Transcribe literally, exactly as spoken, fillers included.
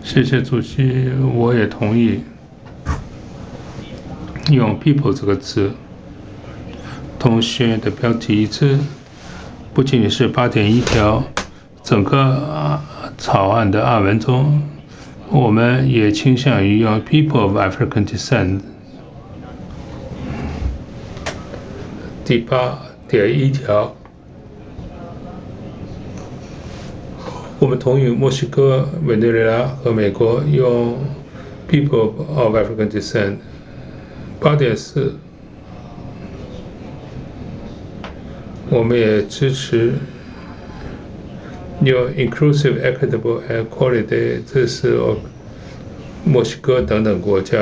谢谢主席，我也同意用 "people" 这个字，同宣言的标题一致。不仅仅是八点一条，整个草案的案文中，我们也倾向于用 "people of African descent"。第八点一条，我们同意墨西哥、委内瑞拉和美国用 "people of African descent"。八点四，我们也支持用 "inclusive, equitable and quality"，这是墨西哥等等国家